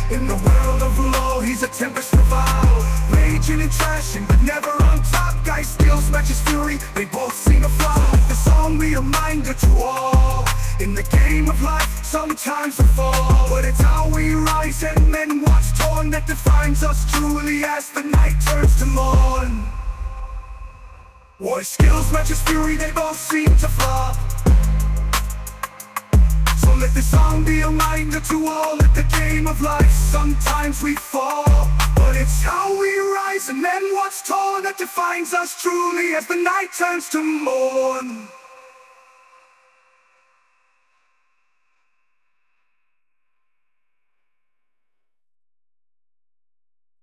In the world of law, he's a tempest of vile, raging and trashing, but never on top. Guy skills matches fury, they both seem to flaw. The song be a reminder to all. In the game of life, sometimes we fall, but it's how we rise and men what's torn that defines us truly as the night turns to morn. War skills matches fury, they both seem to flop. So let this song be a reminder to all. At the game of life, sometimes we fall, but it's how we rise and then what's torn that defines us truly as the night turns to morn.